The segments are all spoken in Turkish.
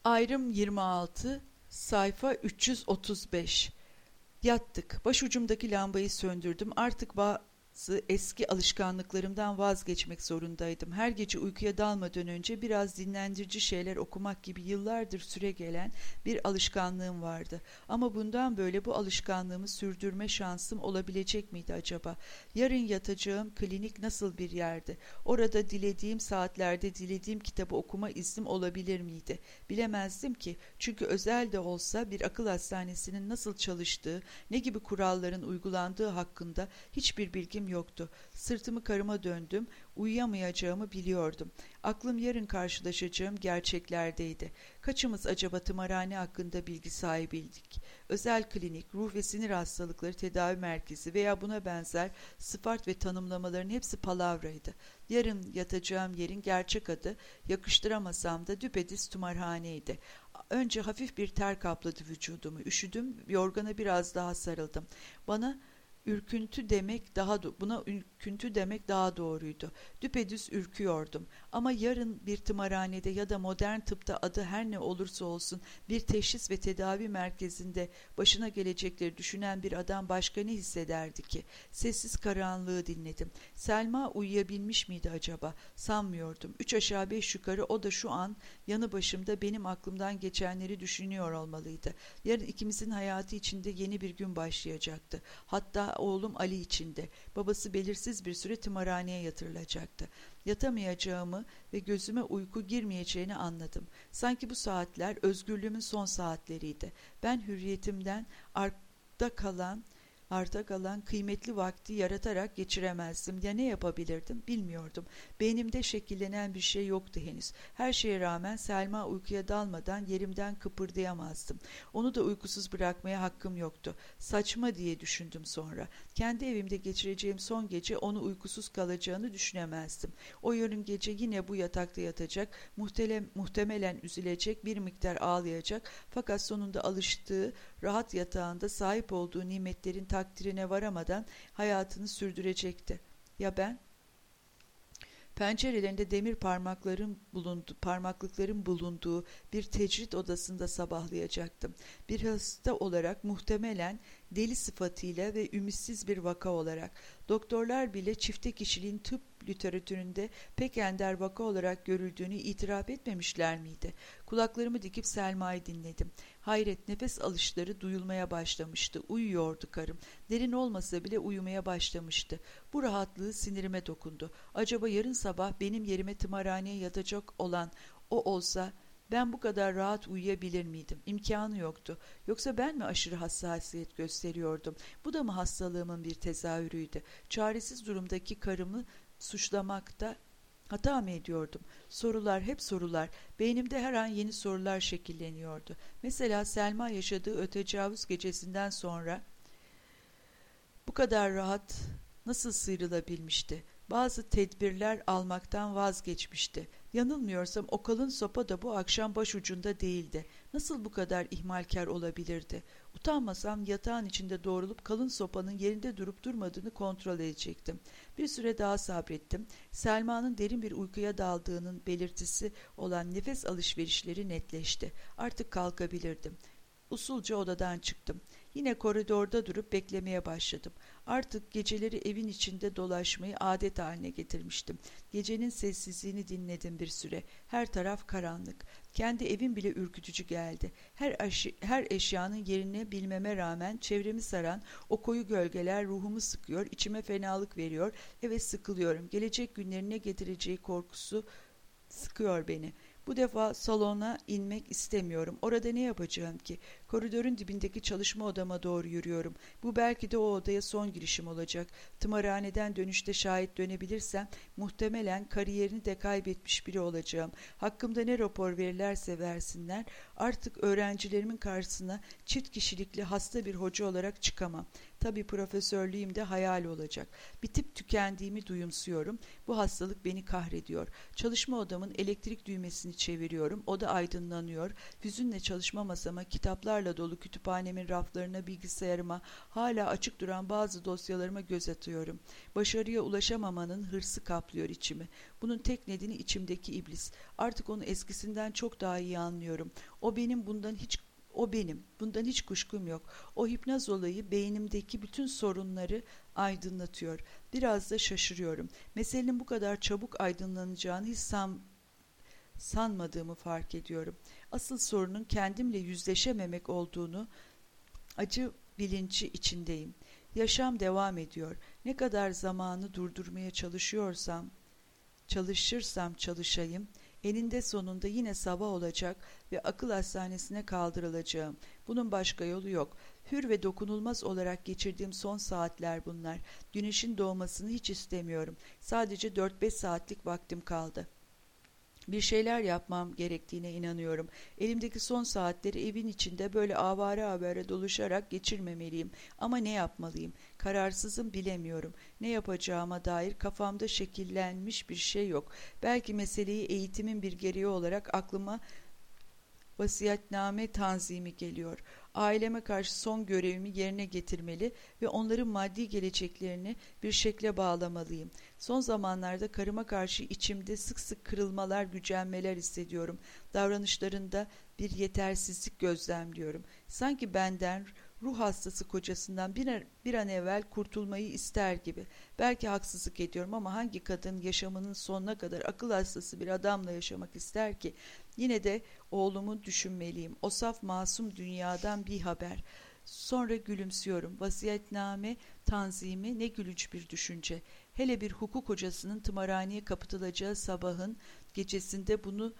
Ayrım 26, sayfa 335. Yattık. Başucumdaki lambayı söndürdüm. Artık bazı eski alışkanlıklarımdan vazgeçmek zorundaydım. Her gece uykuya dalmadan önce biraz dinlendirici şeyler okumak gibi yıllardır süregelen bir alışkanlığım vardı. Ama bundan böyle bu alışkanlığımı sürdürme şansım olabilecek miydi acaba? Yarın yatacağım klinik nasıl bir yerdi? Orada dilediğim saatlerde dilediğim kitabı okuma iznim olabilir miydi? Bilemezdim ki. Çünkü özel de olsa bir akıl hastanesinin nasıl çalıştığı, ne gibi kuralların uygulandığı hakkında hiçbir bilgim yoktu. Sırtımı karıma döndüm, uyuyamayacağımı biliyordum. Aklım yarın karşılaşacağım gerçeklerdeydi. Kaçımız acaba tımarhane hakkında bilgi sahibiydik? Özel klinik, ruh ve sinir hastalıkları tedavi merkezi veya buna benzer sıfat ve tanımlamaların hepsi palavraydı. Yarın yatacağım yerin gerçek adı, yakıştıramasam da düpedüz tımarhaneydi. Önce hafif bir ter kapladı vücudumu. Üşüdüm, yorgana biraz daha sarıldım. Buna ürküntü demek daha doğruydu. Düpedüz ürküyordum. Ama yarın bir tımarhanede ya da modern tıpta adı her ne olursa olsun bir teşhis ve tedavi merkezinde başına gelecekleri düşünen bir adam başka ne hissederdi ki? Sessiz karanlığı dinledim. Selma uyuyabilmiş miydi acaba? Sanmıyordum. 3 aşağı 5 yukarı o da şu an yanı başımda benim aklımdan geçenleri düşünüyor olmalıydı. Yarın ikimizin hayatı içinde yeni bir gün başlayacaktı. Hatta oğlum Ali içinde. Babası belirsiz bir süre tımarhaneye yatırılacaktı. Yatamayacağımı ve gözüme uyku girmeyeceğini anladım. Sanki bu saatler özgürlüğümün son saatleriydi. Ben hürriyetimden arta kalan kıymetli vakti yaratarak geçiremezdim. Ya ne yapabilirdim bilmiyordum. Beynimde şekillenen bir şey yoktu henüz. Her şeye rağmen Selma uykuya dalmadan yerimden kıpırdayamazdım. Onu da uykusuz bırakmaya hakkım yoktu. Saçma diye düşündüm sonra. Kendi evimde geçireceğim son gece onu uykusuz kalacağını düşünemezdim. O yarın gece yine bu yatakta yatacak, muhtemelen üzülecek, bir miktar ağlayacak fakat sonunda alıştığı rahat yatağında sahip olduğu nimetlerin takdirine varamadan hayatını sürdürecekti. Ya ben? Pencerelerinde demir parmaklıkların bulunduğu bir tecrit odasında sabahlayacaktım. Bir hasta olarak muhtemelen deli sıfatıyla ve ümitsiz bir vaka olarak. Doktorlar bile çifte kişiliğin tıp literatüründe pek ender vaka olarak görüldüğünü itiraf etmemişler miydi? Kulaklarımı dikip Selma'yı dinledim. Hayret, nefes alışları duyulmaya başlamıştı. Uyuyordu karım. Derin olmasa bile uyumaya başlamıştı. Bu rahatlığı sinirime dokundu. Acaba yarın sabah benim yerime tımarhaneye yatacak olan o olsa ben bu kadar rahat uyuyabilir miydim? İmkanı yoktu. Yoksa ben mi aşırı hassasiyet gösteriyordum? Bu da mı hastalığımın bir tezahürüydü? Çaresiz durumdaki karımı suçlamakta hata mı ediyordum? Sorular, hep sorular. Beynimde her an yeni sorular şekilleniyordu. Mesela Selma yaşadığı ötecavüz gecesinden sonra bu kadar rahat nasıl sıyrılabilmişti? Bazı tedbirler almaktan vazgeçmişti. Yanılmıyorsam o kalın sopa da bu akşam başucunda değildi. Nasıl bu kadar ihmalkar olabilirdi? Utanmasam yatağın içinde doğrulup kalın sopanın yerinde durup durmadığını kontrol edecektim. Bir süre daha sabrettim. Selma'nın derin bir uykuya daldığının belirtisi olan nefes alışverişleri netleşti. Artık kalkabilirdim. Usulca odadan çıktım. Yine koridorda durup beklemeye başladım. Artık geceleri evin içinde dolaşmayı adet haline getirmiştim. Gecenin sessizliğini dinledim bir süre. Her taraf karanlık. Kendi evim bile ürkütücü geldi. Her eşyanın yerini bilmeme rağmen çevremi saran o koyu gölgeler ruhumu sıkıyor, içime fenalık veriyor. Evet, sıkılıyorum. Gelecek günlerin ne getireceği korkusu sıkıyor beni. Bu defa salona inmek istemiyorum. Orada ne yapacağım ki? Koridorun dibindeki çalışma odama doğru yürüyorum. Bu belki de o odaya son girişim olacak. Tımarhaneden dönüşte şayet dönebilirsem muhtemelen kariyerini de kaybetmiş biri olacağım. Hakkımda ne rapor verirlerse versinler artık öğrencilerimin karşısına çift kişilikli hasta bir hoca olarak çıkamam. Tabii profesörlüğüm de hayal olacak. Bitip tükendiğimi duyumsuyorum. Bu hastalık beni kahrediyor. Çalışma odamın elektrik düğmesini çeviriyorum. Oda aydınlanıyor. Hüzünle çalışma masama kitaplarla kitaplarla dolu kütüphanemin raflarına, bilgisayarıma, hala açık duran bazı dosyalarıma göz atıyorum. Başarıya ulaşamamanın hırsı kaplıyor içimi. Bunun tek nedeni içimdeki iblis. Artık onu eskisinden çok daha iyi anlıyorum. Bundan hiç kuşkum yok. O hipnoz olayı beynimdeki bütün sorunları aydınlatıyor. Biraz da şaşırıyorum. Meselenin bu kadar çabuk aydınlanacağını hiç sanmadığımı fark ediyorum. Asıl sorunun kendimle yüzleşememek olduğunu acı bilinci içindeyim. Yaşam devam ediyor. Ne kadar zamanı durdurmaya çalışırsam çalışayım, eninde sonunda yine sabah olacak ve akıl hastanesine kaldırılacağım. Bunun başka yolu yok. Hür ve dokunulmaz olarak geçirdiğim son saatler bunlar. Güneşin doğmasını hiç istemiyorum. Sadece 4-5 saatlik vaktim kaldı. Bir şeyler yapmam gerektiğine inanıyorum. Elimdeki son saatleri evin içinde böyle avare avare dolaşarak geçirmemeliyim. Ama ne yapmalıyım? Kararsızım, bilemiyorum. Ne yapacağıma dair kafamda şekillenmiş bir şey yok. Belki meseleyi eğitimin bir gereği olarak aklıma vasiyetname tanzimi geliyor. Aileme karşı son görevimi yerine getirmeli ve onların maddi geleceklerini bir şekle bağlamalıyım. Son zamanlarda karıma karşı içimde sık sık kırılmalar, gücenmeler hissediyorum. Davranışlarında bir yetersizlik gözlemliyorum. Sanki benden, ruh hastası kocasından bir an evvel kurtulmayı ister gibi. Belki haksızlık ediyorum ama hangi kadın yaşamının sonuna kadar akıl hastası bir adamla yaşamak ister ki? Yine de oğlumu düşünmeliyim. O saf masum dünyadan bir haber. Sonra gülümsüyorum. Vasiyetname tanzimi ne gülünç bir düşünce. Hele bir hukuk hocasının tımarhaneye kapatılacağı sabahın gecesinde bunu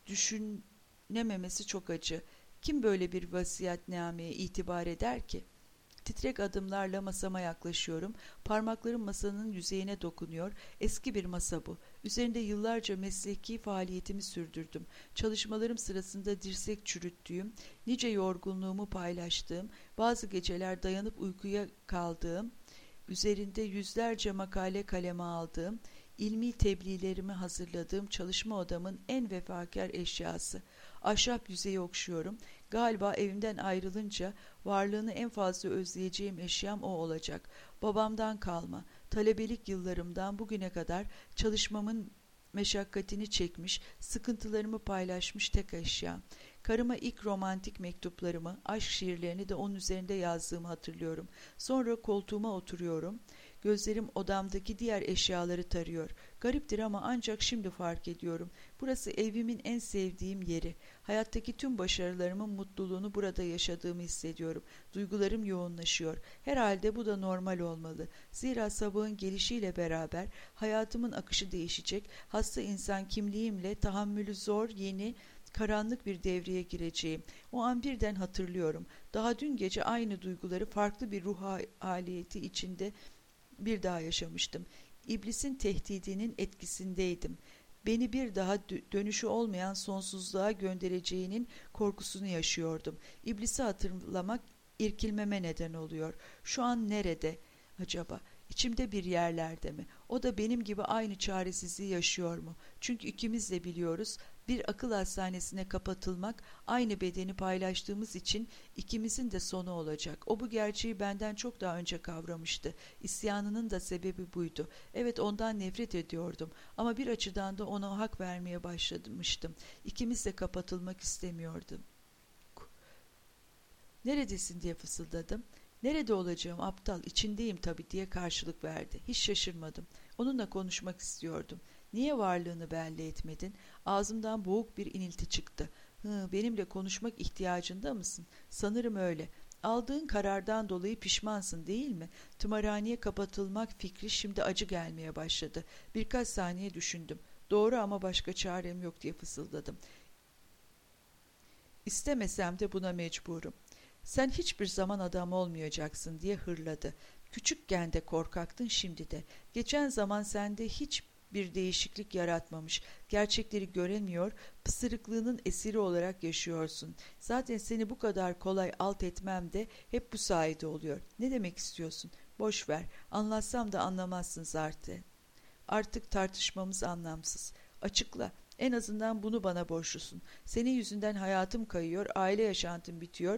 düşünememesi çok acı. Kim böyle bir vasiyetnameye itibar eder ki? Titrek adımlarla masama yaklaşıyorum. Parmaklarım masanın yüzeyine dokunuyor. Eski bir masa bu. Üzerinde yıllarca mesleki faaliyetimi sürdürdüm. Çalışmalarım sırasında dirsek çürüttüğüm, nice yorgunluğumu paylaştığım, bazı geceler dayanıp uykuya kaldığım, üzerinde yüzlerce makale kaleme aldığım, ilmi tebliğlerimi hazırladığım çalışma odamın en vefakar eşyası. Ahşap yüzeyi okşuyorum. Galiba evimden ayrılınca varlığını en fazla özleyeceğim eşyam o olacak. Babamdan kalma, talebelik yıllarımdan bugüne kadar çalışmamın meşakkatini çekmiş, sıkıntılarımı paylaşmış tek eşyam. Karıma ilk romantik mektuplarımı, aşk şiirlerini de onun üzerinde yazdığımı hatırlıyorum. Sonra koltuğuma oturuyorum. Gözlerim odamdaki diğer eşyaları tarıyor. Gariptir ama ancak şimdi fark ediyorum. Burası evimin en sevdiğim yeri. Hayattaki tüm başarılarımın mutluluğunu burada yaşadığımı hissediyorum. Duygularım yoğunlaşıyor. Herhalde bu da normal olmalı. Zira sabahın gelişiyle beraber hayatımın akışı değişecek. Hasta insan kimliğimle tahammülü zor, yeni, karanlık bir devreye gireceğim. O an birden hatırlıyorum. Daha dün gece aynı duyguları farklı bir ruh haliyeti içinde bir daha yaşamıştım. İblisin tehdidinin etkisindeydim. Beni bir daha dönüşü olmayan sonsuzluğa göndereceğinin korkusunu yaşıyordum. İblisi hatırlamak irkilmeme neden oluyor. Şu an nerede acaba? İçimde bir yerlerde mi? O da benim gibi aynı çaresizliği yaşıyor mu? Çünkü ikimiz de biliyoruz, bir akıl hastanesine kapatılmak aynı bedeni paylaştığımız için ikimizin de sonu olacak. O bu gerçeği benden çok daha önce kavramıştı. İsyanının da sebebi buydu. Evet, ondan nefret ediyordum ama bir açıdan da ona hak vermeye başlamıştım. İkimiz de kapatılmak istemiyordum. Neredesin diye fısıldadım. Nerede olacağım aptal, içindeyim tabii diye karşılık verdi. Hiç şaşırmadım. Onunla konuşmak istiyordum. Niye varlığını belli etmedin? Ağzımdan boğuk bir inilti çıktı. Benimle konuşmak ihtiyacında mısın? Sanırım öyle. Aldığın karardan dolayı pişmansın değil mi? Tımarhaneye kapatılmak fikri şimdi acı gelmeye başladı. Birkaç saniye düşündüm. Doğru ama başka çarem yok diye fısıldadım. İstemesem de buna mecburum. Sen hiçbir zaman adam olmayacaksın diye hırladı. Küçükken de korkaktın, şimdi de. Geçen zaman sende hiç bir değişiklik yaratmamış. Gerçekleri göremiyor, pısırıklığının esiri olarak yaşıyorsun. Zaten seni bu kadar kolay alt etmem de hep bu sayede oluyor. Ne demek istiyorsun? Boş ver. Anlatsam da anlamazsın zaten. Artık tartışmamız anlamsız. Açıkla. En azından bunu bana borçlusun. Senin yüzünden hayatım kayıyor, aile yaşantım bitiyor.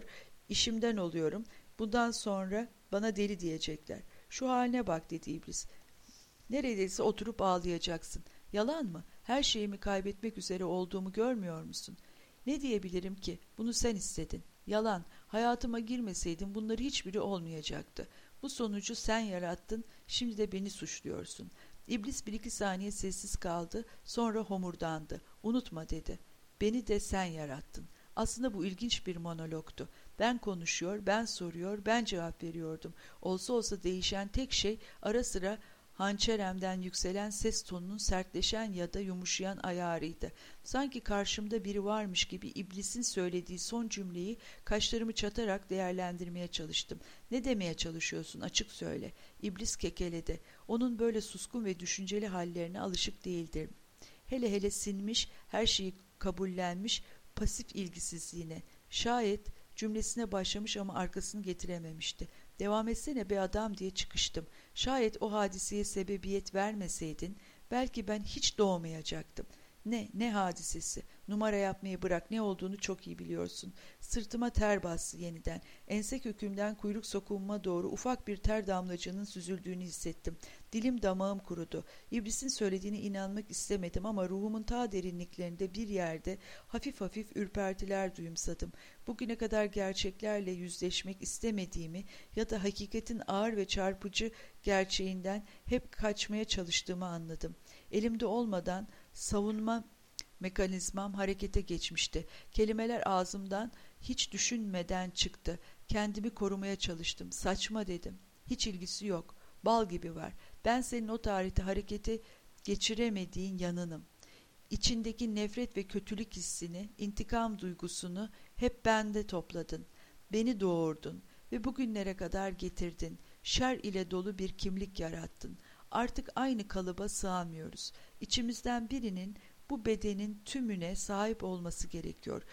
İşimden oluyorum. Bundan sonra bana deli diyecekler. Şu haline bak dedi iblis. Neredeyse oturup ağlayacaksın. Yalan mı? Her şeyimi kaybetmek üzere olduğumu görmüyor musun? Ne diyebilirim ki? Bunu sen istedin. Yalan. Hayatıma girmeseydin bunları hiçbiri olmayacaktı. Bu sonucu sen yarattın, şimdi de beni suçluyorsun. İblis 1-2 saniye sessiz kaldı, sonra homurdandı. Unutma dedi. Beni de sen yarattın. Aslında bu ilginç bir monologtu. Ben konuşuyor, ben soruyor, ben cevap veriyordum. Olsa olsa değişen tek şey ara sıra hançeremden yükselen ses tonunun sertleşen ya da yumuşayan ayarıydı. Sanki karşımda biri varmış gibi iblisin söylediği son cümleyi kaşlarımı çatarak değerlendirmeye çalıştım. Ne demeye çalışıyorsun, açık söyle. İblis kekeledi. Onun böyle suskun ve düşünceli hallerine alışık değildim. Hele hele sinmiş, her şeyi kabullenmiş, pasif ilgisizliğine. Şayet cümlesine başlamış ama arkasını getirememişti. Devam etsene be adam diye çıkıştım. Şayet o hadiseye sebebiyet vermeseydin belki ben hiç doğmayacaktım. Ne hadisesi? Numara yapmayı bırak, ne olduğunu çok iyi biliyorsun. Sırtıma ter bastı yeniden. Ense kökümden kuyruk sokumuma doğru ufak bir ter damlacığının süzüldüğünü hissettim. Dilim damağım kurudu. İblisin söylediğine inanmak istemedim ama ruhumun ta derinliklerinde bir yerde hafif hafif ürpertiler duyumsadım. Bugüne kadar gerçeklerle yüzleşmek istemediğimi ya da hakikatin ağır ve çarpıcı gerçeğinden hep kaçmaya çalıştığımı anladım. Elimde olmadan savunma mekanizmam harekete geçmişti. Kelimeler ağzımdan hiç düşünmeden çıktı. Kendimi korumaya çalıştım. Saçma dedim. Hiç ilgisi yok. Bal gibi var. Ben senin o tarihte harekete geçiremediğin yanınım. İçindeki nefret ve kötülük hissini, intikam duygusunu hep bende topladın. Beni doğurdun ve bugünlere kadar getirdin. Şer ile dolu bir kimlik yarattın. Artık aynı kalıba sığamıyoruz. İçimizden birinin bu bedenin tümüne sahip olması gerekiyor.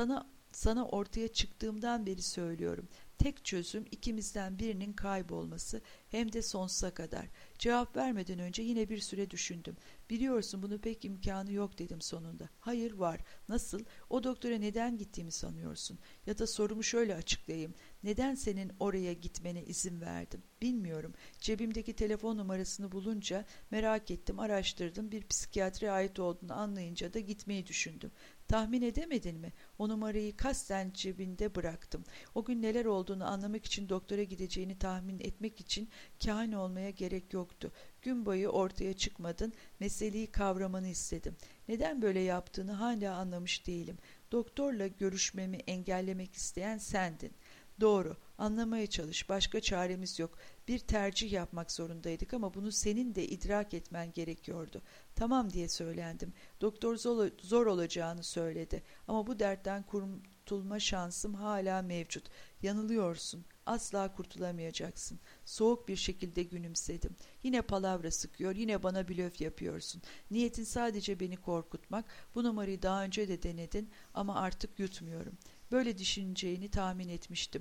Sana ortaya çıktığımdan beri söylüyorum. Tek çözüm ikimizden birinin kaybolması, hem de sonsuza kadar. Cevap vermeden önce yine bir süre düşündüm. Biliyorsun bunun pek imkanı yok dedim sonunda. Hayır, var. Nasıl? O doktora neden gittiğimi sanıyorsun? Ya da sorumu şöyle açıklayayım. Neden senin oraya gitmene izin verdim? Bilmiyorum. Cebimdeki telefon numarasını bulunca merak ettim, araştırdım. Bir psikiyatriye ait olduğunu anlayınca da gitmeyi düşündüm. Tahmin edemedin mi? O numarayı kasten cebinde bıraktım. O gün neler olduğunu anlamak için doktora gideceğini tahmin etmek için kahin olmaya gerek yoktu. Gün boyu ortaya çıkmadın, meseleyi kavramanı istedim. Neden böyle yaptığını hala anlamış değilim. Doktorla görüşmemi engellemek isteyen sendin. Doğru, anlamaya çalış, başka çaremiz yok. Bir tercih yapmak zorundaydık ama bunu senin de idrak etmen gerekiyordu. Tamam diye söylendim. Doktor zor olacağını söyledi ama bu dertten kurtulma şansım hala mevcut. Yanılıyorsun, asla kurtulamayacaksın. Soğuk bir şekilde gülümsedim. Yine palavra sıkıyor, yine bana blöf yapıyorsun. Niyetin sadece beni korkutmak. Bu numarayı daha önce de denedin ama artık yutmuyorum. Böyle düşüneceğini tahmin etmiştim.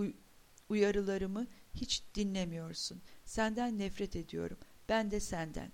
Uyarılarımı hiç dinlemiyorsun. Senden nefret ediyorum. Ben de senden.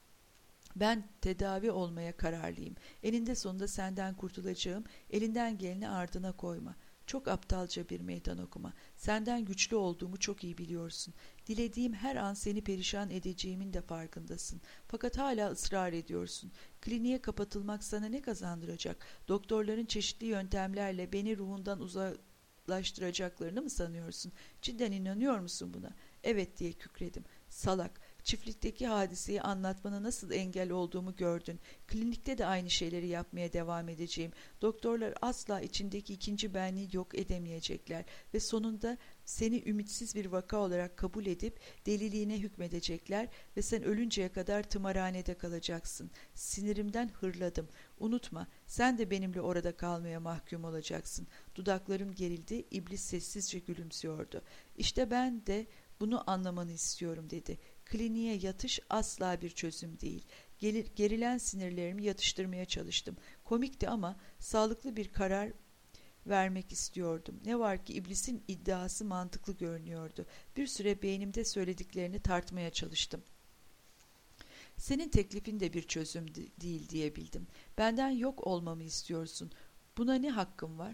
Ben tedavi olmaya kararlıyım. Eninde sonunda senden kurtulacağım. Elinden geleni ardına koyma. Çok aptalca bir meydan okuma. Senden güçlü olduğumu çok iyi biliyorsun. Dilediğim her an seni perişan edeceğimin de farkındasın. Fakat hala ısrar ediyorsun. Kliniğe kapatılmak sana ne kazandıracak? Doktorların çeşitli yöntemlerle beni ruhundan uzaklaştıracaklarını mı sanıyorsun? Cidden inanıyor musun buna? Evet diye kükredim. Salak. Çiftlikteki hadiseyi anlatmana nasıl engel olduğumu gördün. Klinikte de aynı şeyleri yapmaya devam edeceğim. Doktorlar asla içindeki ikinci benliği yok edemeyecekler ve sonunda seni ümitsiz bir vaka olarak kabul edip deliliğine hükmedecekler ve sen ölünceye kadar tımarhanede kalacaksın. Sinirimden hırladım. Unutma, sen de benimle orada kalmaya mahkum olacaksın. Dudaklarım gerildi, iblis sessizce gülümsüyordu. İşte ben de bunu anlamanı istiyorum dedi. Kliniğe yatış asla bir çözüm değil. Gerilen sinirlerimi yatıştırmaya çalıştım. Komikti ama sağlıklı bir karar vermek istiyordum. Ne var ki iblisin iddiası mantıklı görünüyordu. Bir süre beynimde söylediklerini tartmaya çalıştım. Senin teklifin de bir çözüm değil diyebildim. Benden yok olmamı istiyorsun. Buna ne hakkım var?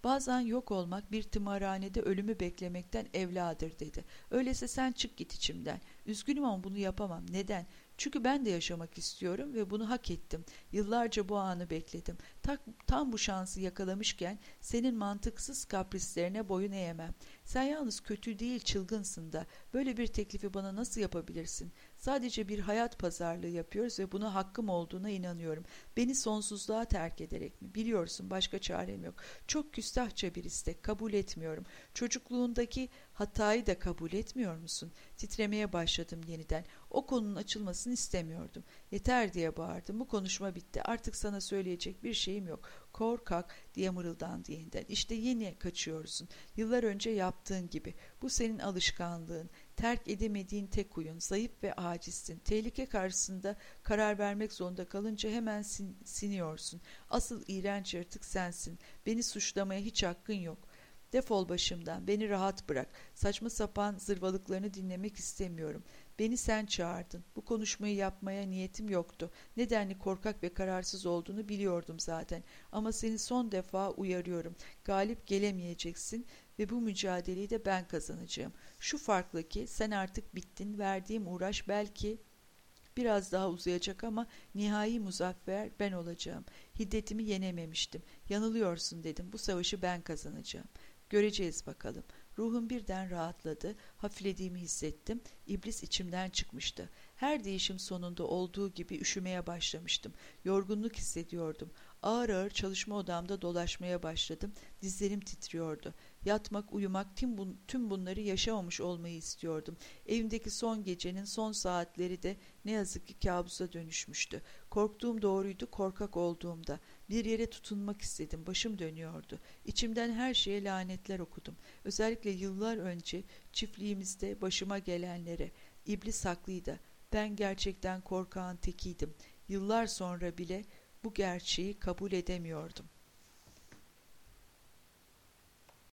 Bazen yok olmak bir tımarhanede ölümü beklemekten evladır dedi. Öyleyse sen çık git içimden. Üzgünüm ama bunu yapamam. Neden? Çünkü ben de yaşamak istiyorum ve bunu hak ettim. Yıllarca bu anı bekledim. Tam bu şansı yakalamışken senin mantıksız kaprislerine boyun eğemem. Sen yalnız kötü değil çılgınsın da. Böyle bir teklifi bana nasıl yapabilirsin? Sadece bir hayat pazarlığı yapıyoruz ve buna hakkım olduğuna inanıyorum. Beni sonsuzluğa terk ederek mi? Biliyorsun başka çarem yok. Çok küstahça bir istek. Kabul etmiyorum. Çocukluğundaki hatayı da kabul etmiyor musun? Titremeye başladım yeniden. O konunun açılmasını istemiyordum. Yeter diye bağırdım. Bu konuşma bitti. Artık sana söyleyecek bir şeyim yok. Korkak diye mırıldandı yeniden. İşte yine kaçıyorsun. Yıllar önce yaptığın gibi. Bu senin alışkanlığın. Terk edemediğin tek huyun. Zayıf ve acizsin. Tehlike karşısında karar vermek zorunda kalınca hemen siniyorsun. Asıl iğrenç yaratık sensin. Beni suçlamaya hiç hakkın yok. Defol başımdan, beni rahat bırak. Saçma sapan zırvalıklarını dinlemek istemiyorum. Beni sen çağırdın. Bu konuşmayı yapmaya niyetim yoktu. Nedenli korkak ve kararsız olduğunu biliyordum zaten. Ama seni son defa uyarıyorum. Galip gelemeyeceksin ve bu mücadeleyi de ben kazanacağım. Şu farklı ki sen artık bittin. Verdiğim uğraş belki biraz daha uzayacak ama nihai muzaffer ben olacağım. Hiddetimi yenememiştim. Yanılıyorsun dedim. Bu savaşı ben kazanacağım. Göreceğiz bakalım. Ruhum birden rahatladı. Hafiflediğimi hissettim. İblis içimden çıkmıştı. Her değişim sonunda olduğu gibi üşümeye başlamıştım. Yorgunluk hissediyordum. Ağır ağır çalışma odamda dolaşmaya başladım. Dizlerim titriyordu. Yatmak, uyumak, tüm bunları yaşamamış olmayı istiyordum. Evimdeki son gecenin son saatleri de ne yazık ki kabusa dönüşmüştü. Korktuğum doğruydu, korkak olduğumda. Bir yere tutunmak istedim, başım dönüyordu. İçimden her şeye lanetler okudum. Özellikle yıllar önce çiftliğimizde başıma gelenlere. İblis haklıydı. Ben gerçekten korkağın tekiydim. Yıllar sonra bile bu gerçeği kabul edemiyordum.